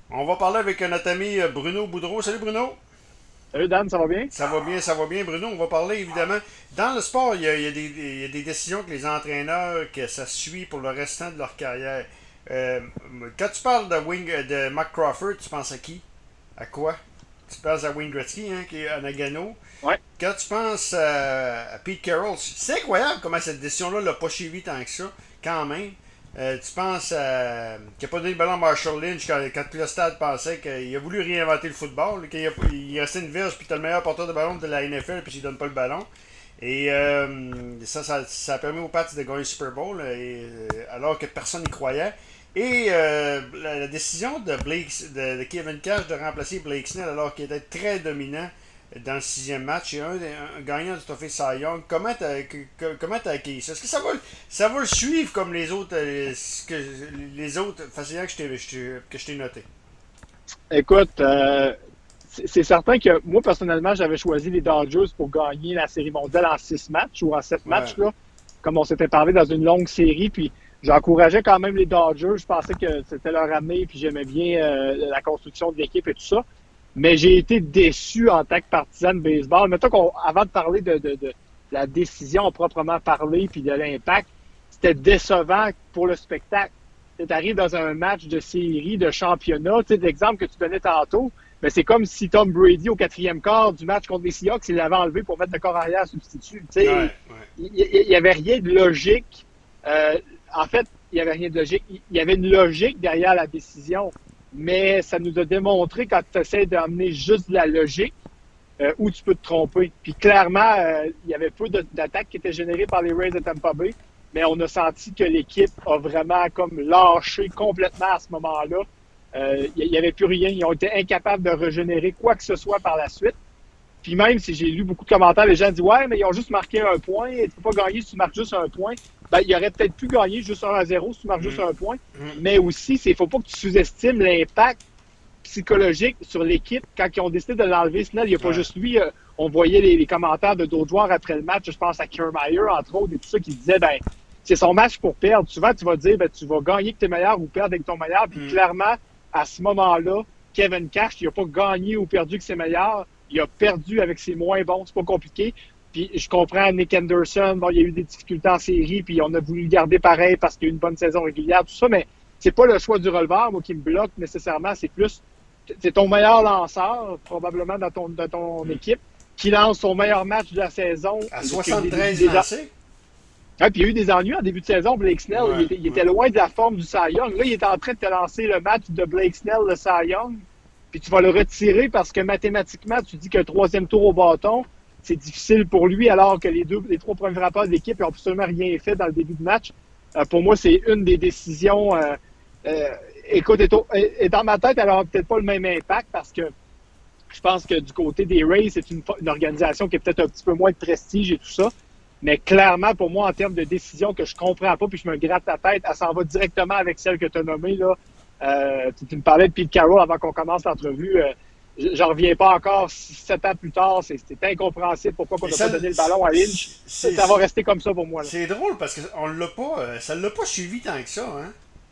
On va parler avec notre ami Bruno Boudreau. Salut Bruno. Salut Dan, ça va bien? Ça va bien Bruno. On va parler évidemment. Dans le sport, il y a des décisions que les entraîneurs, que ça suit pour le restant de leur carrière. Euh, Quand tu parles de Mark Crawford, tu penses à qui? À quoi? Tu penses à Wayne Gretzky, hein, qui est à Nagano. Ouais. Quand tu penses à Pete Carroll, c'est incroyable comment cette décision-là l'a pas suivi tant que ça, quand même. Tu penses qu'il n'a pas donné le ballon à Marshall Lynch quand le stade pensait qu'il a voulu réinventer le football, il restait une verge, puis tu as le meilleur porteur de ballon de la NFL, puis il donne pas le ballon. Et ça a permis aux Pats de gagner le Super Bowl, alors que personne n'y croyait. Et la décision de Kevin Cash de remplacer Blake Snell alors qu'il était très dominant dans le sixième match et un gagnant du trophée Cy Young, comment t'as accueilli ça? Est-ce que ça va le suivre comme les autres facilement que je t'ai noté? Écoute, c'est certain que moi, personnellement, j'avais choisi les Dodgers pour gagner la Série mondiale en 6 matchs ou en 7 matchs, Ouais. là, comme on s'était parlé dans une longue série. Puis j'encourageais quand même les Dodgers. Je pensais que c'était leur année, puis j'aimais bien la construction de l'équipe et tout ça. Mais j'ai été déçu en tant que partisan de baseball. Mettons avant de parler de la décision proprement parler puis de l'impact, c'était décevant pour le spectacle. Tu arrives dans un match de série, de championnat, tu sais, l'exemple que tu donnais tantôt, mais c'est comme si Tom Brady, au quatrième quart du match contre les Seahawks, il l'avait enlevé pour mettre le corps arrière substitut. Tu sais, Ouais, ouais. il n'y avait rien de logique. En fait, il n'y avait rien de logique. Il y avait une logique derrière la décision, mais ça nous a démontré quand tu essaies d'amener juste de la logique, où tu peux te tromper. Puis clairement, il y avait peu d'attaques qui étaient générées par les Rays de Tampa Bay, mais on a senti que l'équipe a vraiment comme lâché complètement à ce moment-là. Il n'y avait plus rien. Ils ont été incapables de régénérer quoi que ce soit par la suite. Puis même si j'ai lu beaucoup de commentaires, les gens disent ouais, mais ils ont juste marqué un point. Tu peux pas gagner si tu marques juste un point. Ben, il aurait peut-être pu gagner juste 1-0 si tu marques juste Mm, un point. mm, Mais aussi, il ne faut pas que tu sous-estimes l'impact psychologique sur l'équipe quand ils ont décidé de l'enlever. Sinon, il n'y a pas ouais. juste lui. On voyait les commentaires de d'autres joueurs après le match. Je pense à Kiermaier, entre autres, et tout ça, qui disaient ben, c'est son match pour perdre. Souvent, tu vas dire ben, tu vas gagner que tu es meilleur ou perdre avec ton meilleur. Puis Mm, clairement, à ce moment-là, Kevin Cash, il n'a pas gagné ou perdu que ses meilleurs. Il a perdu avec ses moins bons. C'est pas compliqué. Puis je comprends Nick Anderson. Bon, il y a eu des difficultés en série, puis on a voulu le garder pareil parce qu'il y a eu une bonne saison régulière, tout ça, mais c'est pas le choix du releveur, moi, qui me bloque nécessairement. C'est plus c'est ton meilleur lanceur, probablement, dans ton mm. équipe, qui lance son meilleur match de la saison. À Parce qu'il y a eu 73 lancés? puis il y a eu des ennuis en début de saison. Blake Snell, Ouais, il ouais. était loin de la forme du Cy Young. Là, il est en train de te lancer le match de Blake Snell, le Cy Young, puis tu vas le retirer parce que mathématiquement, tu dis qu'un troisième tour au bâton, c'est difficile pour lui, alors que les trois premiers frappeurs de l'équipe n'ont absolument rien fait dans le début de match. Pour moi, c'est une des décisions. Euh, Écoute, et dans ma tête, elle n'aura peut-être pas le même impact parce que je pense que du côté des Rays, c'est une organisation qui a peut-être un petit peu moins de prestige et tout ça. Mais clairement, pour moi, en termes de décision que je comprends pas, puis je me gratte la tête, elle s'en va directement avec celle que tu as nommée. Là. Tu me parlais de Pete Carroll avant qu'on commence l'entrevue. J'en reviens pas encore 7 ans plus tard. C'est incompréhensible pourquoi on Et n'a pas donné le ballon à Lynch. Ça va rester comme ça pour moi. Là. c'est drôle parce que ça l'a pas suivi tant que ça, hein?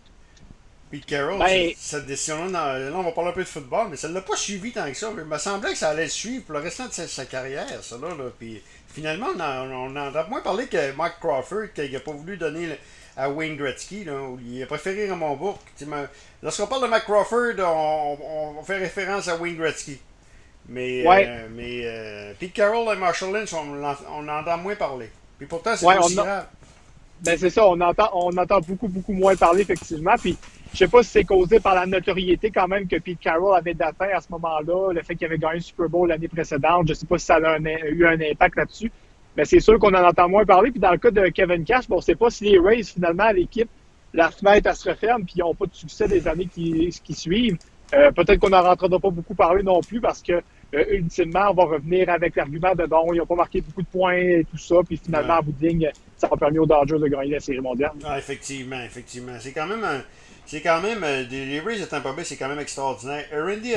Pete Carroll, Ben, cette décision-là, là, on va parler un peu de football, mais ça ne l'a pas suivi tant que ça. Il me semblait que ça allait le suivre pour le restant de sa carrière, ça là. Puis finalement, on en a moins parlé que Mike Crawford, qui n'a pas voulu donner à Wayne Gretzky, là, où il a préféré Ramon Bourque. Lorsqu'on parle de Mike Crawford, on fait référence à Wayne Gretzky. ouais, Pete Carroll et Marshall Lynch, on en entend moins parler. Puis pourtant, c'est ouais, aussi grave. ben c'est ça, on entend beaucoup, beaucoup moins parler, effectivement. Puis, je sais pas si c'est causé par la notoriété quand même que Pete Carroll avait d'atteint à ce moment-là, le fait qu'il avait gagné le Super Bowl l'année précédente. Je sais pas si ça a eu un impact là-dessus. Mais c'est sûr qu'on en entend moins parler. Puis dans le cas de Kevin Cash, bon, on sait pas si les Rays, finalement, l'équipe, la fenêtre, elle se referme, puis ils n'ont pas de succès des années qui suivent. Peut-être qu'on n'en rentrera pas beaucoup parler non plus parce que ultimement, on va revenir avec l'argument de bon, ils n'ont pas marqué beaucoup de points et tout ça, puis finalement, Ouais. en bout de ligne, ça a permis aux Dodgers de gagner la Série mondiale. Ah, effectivement, effectivement. C'est quand même, les Rays de Tampa Bay, c'est quand même extraordinaire. Randy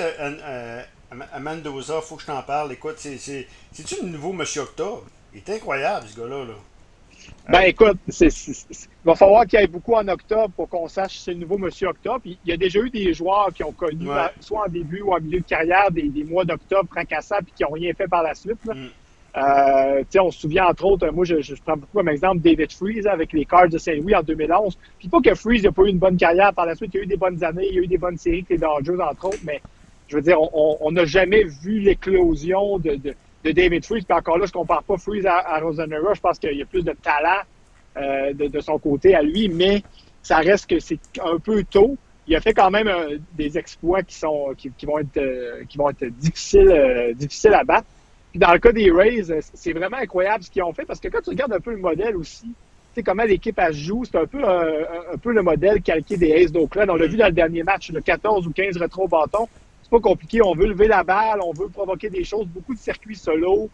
Mendoza, faut que je t'en parle. Écoute, c'est-tu le nouveau Monsieur Octobre? Il est incroyable, ce gars-là, là. Ben écoute, il va falloir qu'il y ait beaucoup en octobre pour qu'on sache si c'est le nouveau Monsieur Octobre. Puis, il y a déjà eu des joueurs qui ont connu, Ouais. soit en début ou en milieu de carrière, des mois d'octobre fracassants puis qui n'ont rien fait par la suite. Là. Mm. On se souvient entre autres, moi je prends beaucoup comme exemple David Freese avec les Cards de Saint-Louis en 2011. Puis pas que Freese n'a pas eu une bonne carrière par la suite, il y a eu des bonnes années, il y a eu des bonnes séries avec les Dodgers entre autres, mais je veux dire, on n'a jamais vu l'éclosion de David Freese. Puis encore là, je compare pas Freese à Rosenera, je pense qu'il y a plus de talent de son côté à lui, mais ça reste que c'est un peu tôt. Il a fait quand même des exploits qui vont être difficiles à battre. Puis dans le cas des Rays, c'est vraiment incroyable ce qu'ils ont fait parce que quand tu regardes un peu le modèle aussi, tu sais comment l'équipe elle joue, c'est un peu le modèle calqué des Aces d'Oakland. On l'a vu dans le dernier match, le 14 ou 15 rétro bâtons. C'est pas compliqué, on veut lever la balle, on veut provoquer des choses, beaucoup de circuits solo.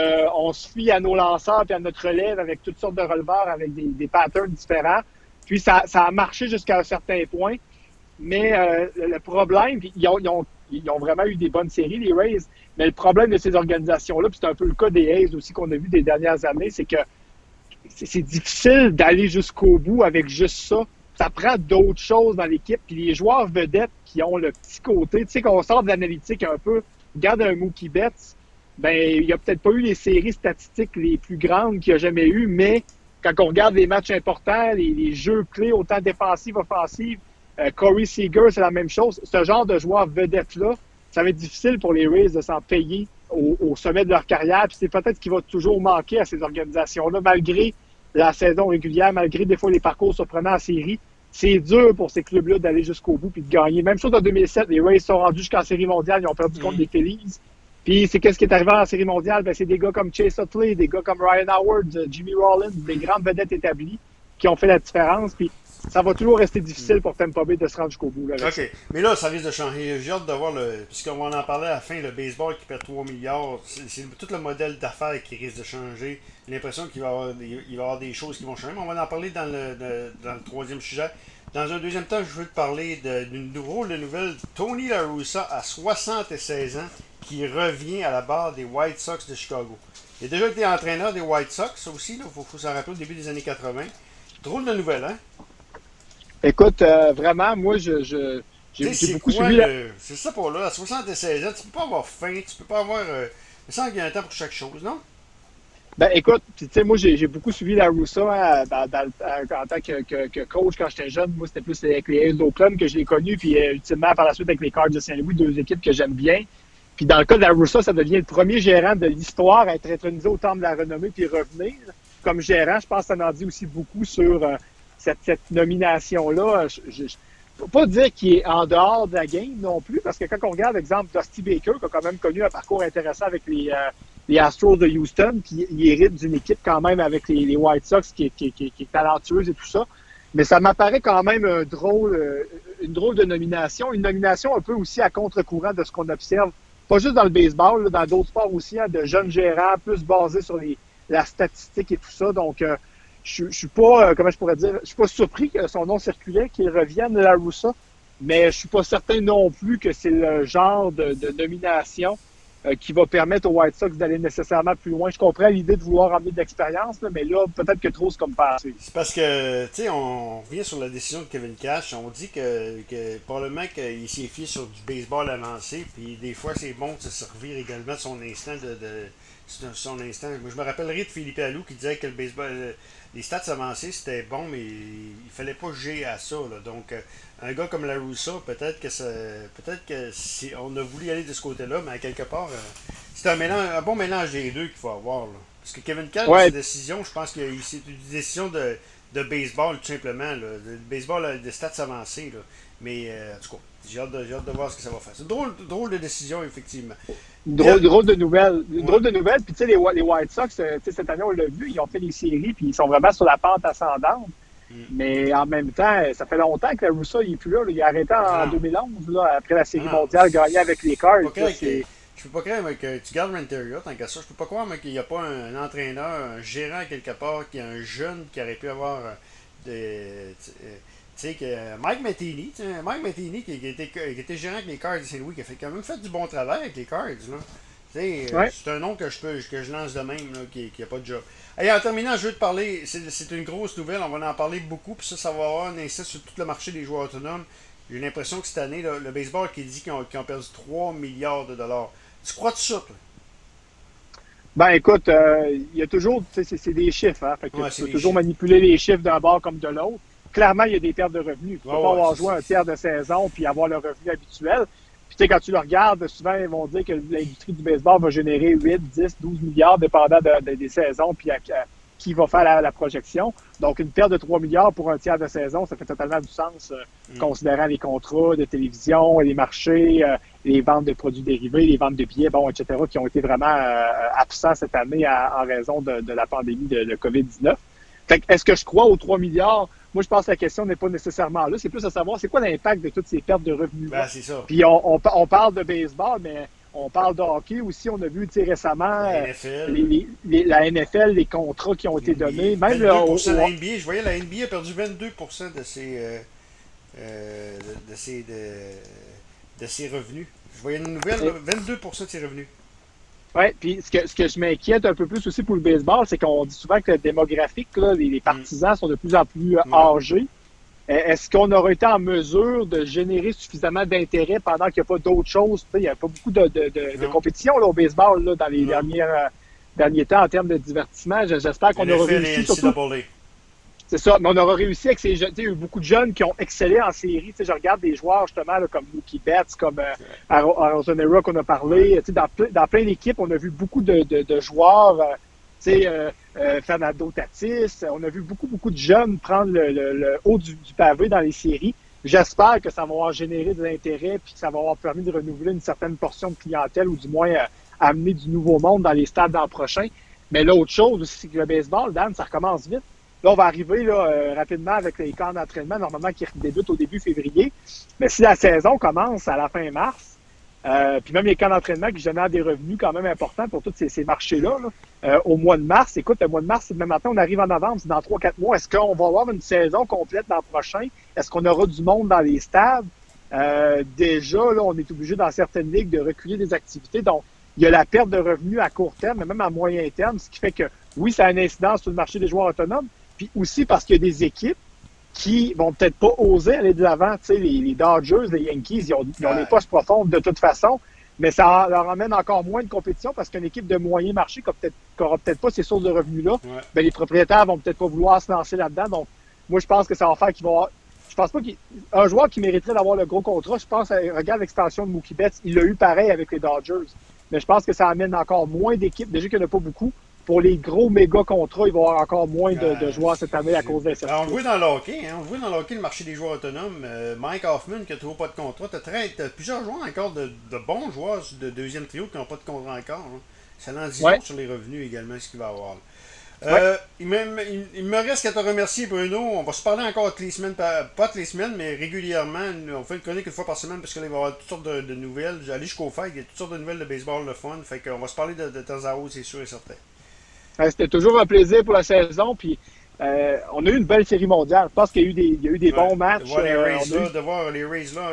On se fie à nos lanceurs et à notre relève avec toutes sortes de releveurs, avec des patterns différents. Puis ça a marché jusqu'à un certain point. Mais le problème, puis ils ont vraiment eu des bonnes séries, les Rays, mais le problème de ces organisations-là, puis c'est un peu le cas des A's aussi qu'on a vu des dernières années, c'est que c'est difficile d'aller jusqu'au bout avec juste ça. Ça prend d'autres choses dans l'équipe. Puis les joueurs vedettes qui ont le petit côté, tu sais, qu'on sort de l'analytique un peu, regarde un Mookie Betts, ben il n'y a peut-être pas eu les séries statistiques les plus grandes qu'il n'y a jamais eu, mais quand on regarde les matchs importants, les jeux clés, autant défensifs, offensifs, Corey Seager, c'est la même chose. Ce genre de joueurs vedettes-là, ça va être difficile pour les Rays de s'en payer au sommet de leur carrière. Puis c'est peut-être ce qui va toujours manquer à ces organisations-là, malgré la saison régulière, malgré des fois les parcours surprenants en série. C'est dur pour ces clubs-là d'aller jusqu'au bout puis de gagner. Même chose en 2007, les Rays sont rendus jusqu'en série mondiale, ils ont perdu contre les Phillies. Puis c'est qu'est-ce qui est arrivé en série mondiale? Ben, c'est des gars comme Chase Utley, des gars comme Ryan Howard, Jimmy Rollins, des grandes vedettes établies qui ont fait la différence. Puis ça va toujours rester difficile pour Tampa Bay de se rendre jusqu'au bout. Là, OK. Mais là, ça risque de changer. J'ai hâte de voir puisqu'on va en parler à la fin, le baseball qui perd 3 milliards. C'est tout le modèle d'affaires qui risque de changer. J'ai l'impression qu'il va y avoir des choses qui vont changer. Mais on va en parler dans le troisième sujet. Dans un deuxième temps, je veux te parler d'une drôle de nouvelle. Tony La Russa, à 76 ans, qui revient à la barre des White Sox de Chicago. Il a déjà été entraîneur des White Sox, ça aussi, il faut s'en rappeler au début des années 80. Drôle de nouvelle, hein? Écoute, vraiment, moi, j'ai beaucoup suivi. C'est ça pour là, à 76 ans, tu peux pas avoir faim, tu peux pas avoir. Il me semble qu'il y a un temps pour chaque chose, non? Ben écoute, tu sais, moi j'ai beaucoup suivi la Russa en tant que coach quand j'étais jeune. Moi, c'était plus avec les A's d'Oakland que je l'ai connu, puis ultimement par la suite avec les Cards de Saint-Louis, deux équipes que j'aime bien. Puis dans le cas de la Russa, ça devient le premier gérant de l'histoire à être intronisé au Temple de la Renommée puis revenir comme gérant. Je pense que ça en dit aussi beaucoup sur cette nomination-là. Je ne peux pas dire qu'il est en dehors de la game non plus, parce que quand on regarde, exemple, Dusty Baker, qui a quand même connu un parcours intéressant avec les Astros de Houston, puis il hérite d'une équipe quand même avec les White Sox qui est talentueuse et tout ça. Mais ça m'apparaît quand même une drôle de nomination. Une nomination un peu aussi à contre-courant de ce qu'on observe, pas juste dans le baseball, là, dans d'autres sports aussi, hein, de jeunes gérants, plus basés sur la statistique et tout ça. Donc, je suis pas, comment je pourrais dire, je suis pas surpris que son nom circulait, qu'il revienne de la Russa, mais je suis pas certain non plus que c'est le genre de nomination qui va permettre aux White Sox d'aller nécessairement plus loin. Je comprends l'idée de vouloir amener de l'expérience, là, mais là, peut-être que trop, c'est comme passé. C'est parce que, tu sais, on revient sur la décision de Kevin Cash. On dit que probablement qu'il s'est fié sur du baseball avancé, puis des fois, c'est bon de se servir également de son instinct son instinct. Moi, je me rappellerai de Philippe Alou qui disait que le baseball, les stats avancés, c'était bon, mais il fallait pas juger à ça. Là. Donc, un gars comme La Russa, peut-être que si on a voulu aller de ce côté-là, mais à quelque part, c'est un bon mélange des deux qu'il faut avoir. Là. Parce que Kevin Cash, Ouais. sa décision, je pense que c'est une décision de baseball, tout simplement. Là. Le baseball, des stats avancés. Là. Mais, en tout cas, j'ai hâte de voir ce que ça va faire. C'est une drôle de décision, effectivement. Drôle de nouvelle. Drôle de nouvelle. Puis, tu sais, les White Sox, cette année, on l'a vu, ils ont fait les séries, puis ils sont vraiment sur la pente ascendante. Mais en même temps, ça fait longtemps que la Russa, il est plus là. Il a arrêté en 2011, là, après la série mondiale, gagné avec les Cards. Je peux pas croire que tu gardes Renteria, tant qu'à ça. Je peux pas croire qu'il n'y a pas un entraîneur, un gérant quelque part, qui est un jeune qui aurait pu avoir tu sais, que Mike Matheny qui était gérant avec les Cards de Saint-Louis, qui a quand même fait du bon travail avec les Cards. Là. Ouais. C'est un nom que je lance de même, là, qui n'a pas de job. Et en terminant, je veux te parler, c'est une grosse nouvelle, on va en parler beaucoup, puis ça va avoir un inceste sur tout le marché des joueurs autonomes. J'ai l'impression que cette année, là, le baseball qui dit qu'ils ont perdu 3 milliards de dollars. Tu crois de ça, toi? Ben écoute, il y a toujours, c'est des chiffres, hein, fait que Ouais, tu c'est peux des toujours chiffres. manipuler les chiffres d'un bord comme de l'autre. Clairement, il y a des pertes de revenus. Tu peux Ouais, pas ouais, avoir joué un tiers de saison puis avoir le revenu habituel. Puis tu sais, quand tu le regardes, souvent ils vont dire que l'industrie du baseball va générer 8, 10, 12 milliards dépendant des saisons puis qui va faire la projection. Donc une perte de 3 milliards pour un tiers de saison, ça fait totalement du sens considérant les contrats de télévision, les marchés, les ventes de produits dérivés, les ventes de billets, bon, etc., qui ont été vraiment absents cette année en raison de la pandémie de COVID-19. Fait que, est-ce que je crois aux 3 milliards? Moi, je pense que la question n'est pas nécessairement là. C'est plus à savoir, c'est quoi l'impact de toutes ces pertes de revenus-là? Ben, c'est ça. Puis on parle de baseball, mais on parle de hockey aussi. On a vu récemment La NFL. la NFL, les contrats qui ont été donnés. Même 22% de la NBA, je voyais la NBA a perdu 22% de ses, de ses revenus. Je voyais une nouvelle, là, 22% de ses revenus. Oui, puis ce que je m'inquiète un peu plus aussi pour le baseball, c'est qu'on dit souvent que le démographique, là, les partisans sont de plus en plus âgés. Est-ce qu'on aurait été en mesure de générer suffisamment d'intérêt pendant qu'il n'y a pas d'autres choses? Il n'y a pas beaucoup de compétition là, au baseball là, dans les derniers temps en termes de divertissement. J'espère qu'on aura réussi. Surtout, c'est ça, mais on aura réussi avec ces jeunes. Il y a eu beaucoup de jeunes qui ont excellé en série. Je regarde des joueurs justement là, comme Mookie Betts, comme Arizona qu'on a parlé. Dans plein d'équipes, on a vu beaucoup de joueurs. Fernando Tatis, on a vu beaucoup de jeunes prendre le haut du pavé dans les séries. J'espère que ça va avoir généré de l'intérêt puis que ça va avoir permis de renouveler une certaine portion de clientèle ou du moins amener du nouveau monde dans les stades l'an prochain. Mais l'autre chose aussi, c'est que le baseball, Dan, ça recommence vite. Là, on va arriver rapidement avec les camps d'entraînement, normalement qui débutent au début février. Mais si la saison commence à la fin mars, puis même les camps d'entraînement qui génèrent des revenus quand même importants pour tous ces marchés-là, au mois de mars. Écoute, le mois de mars, c'est demain matin, on arrive en novembre, c'est dans 3-4 mois. Est-ce qu'on va avoir une saison complète l'an prochain? Est-ce qu'on aura du monde dans les stades? Déjà, là, on est obligé dans certaines ligues de reculer des activités. Donc, il y a la perte de revenus à court terme, mais même à moyen terme, ce qui fait que, oui, ça a une incidence sur le marché des joueurs autonomes, puis aussi parce qu'il y a des équipes qui vont peut-être pas oser aller de l'avant. Tu sais, les Dodgers, les Yankees, ils ont les postes profondes de toute façon, mais ça leur amène encore moins de compétition parce qu'une équipe de moyen marché qui n'aura peut-être pas ces sources de revenus-là, ben, les propriétaires vont peut-être pas vouloir se lancer là-dedans. Donc, moi, je pense que ça va faire qu'ils vont avoir... Je pense pas qu'un joueur qui mériterait d'avoir le gros contrat, je pense, regarde l'extension de Mookie Betts, il l'a eu pareil avec les Dodgers. Mais je pense que ça amène encore moins d'équipes, déjà qu'il n'y en a pas beaucoup. Pour les gros méga contrats, il va y avoir encore moins de joueurs cette année à cause d'incertitude. On le voit dans le hockey, hein? On le voit dans le hockey, le marché des joueurs autonomes. Mike Hoffman qui a toujours pas de contrat. T'as plusieurs joueurs encore de bons joueurs de deuxième trio qui n'ont pas de contrat encore. Hein. Ça en dit long sur les revenus également, ce qu'il va y avoir. Il me reste qu'à te remercier, Bruno. On va se parler encore toutes les semaines, pas toutes les semaines, mais régulièrement. On fait une chronique une fois par semaine parce qu'il va y avoir toutes sortes de nouvelles. J'allais jusqu'au fait, il y a toutes sortes de nouvelles de baseball, le fun. Fait qu'on va se parler de temps à autre, c'est sûr et certain. C'était toujours un plaisir pour la saison. Puis, on a eu une belle série mondiale. Je pense qu'il y a eu des bons matchs. De voir les Rays là,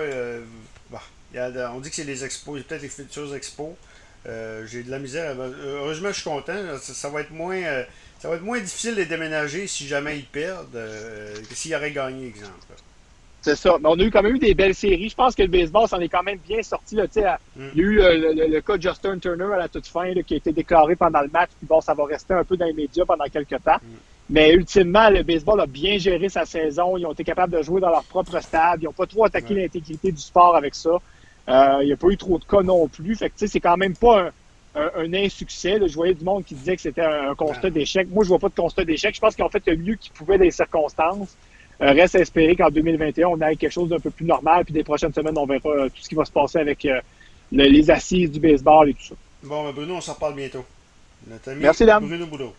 on dit que c'est les expos, peut-être les futurs expos. J'ai de la misère. Heureusement, je suis content. Ça va être moins difficile de les déménager si jamais ils perdent que s'ils auraient gagné, exemple. C'est ça. Mais on a quand même eu des belles séries. Je pense que le baseball s'en est quand même bien sorti. Là. Il y a eu le cas de Justin Turner à la toute fin qui a été déclaré pendant le match. Puis bon, ça va rester un peu dans les médias pendant quelques temps. Mais ultimement, le baseball a bien géré sa saison. Ils ont été capables de jouer dans leur propre stade. Ils n'ont pas trop attaqué l'intégrité du sport avec ça. Il n'y a pas eu trop de cas non plus. Fait que c'est quand même pas un insuccès. Là. Je voyais du monde qui disait que c'était un constat d'échec. Moi, je vois pas de constat d'échec. Je pense qu'ils ont fait le mieux qu'ils pouvaient dans les circonstances. Reste à espérer qu'en 2021, on ait quelque chose d'un peu plus normal. Puis des prochaines semaines, on verra tout ce qui va se passer avec les assises du baseball et tout ça. Bon, Bruno, on s'en reparle bientôt. Merci, Dan. Bruno Boudreau.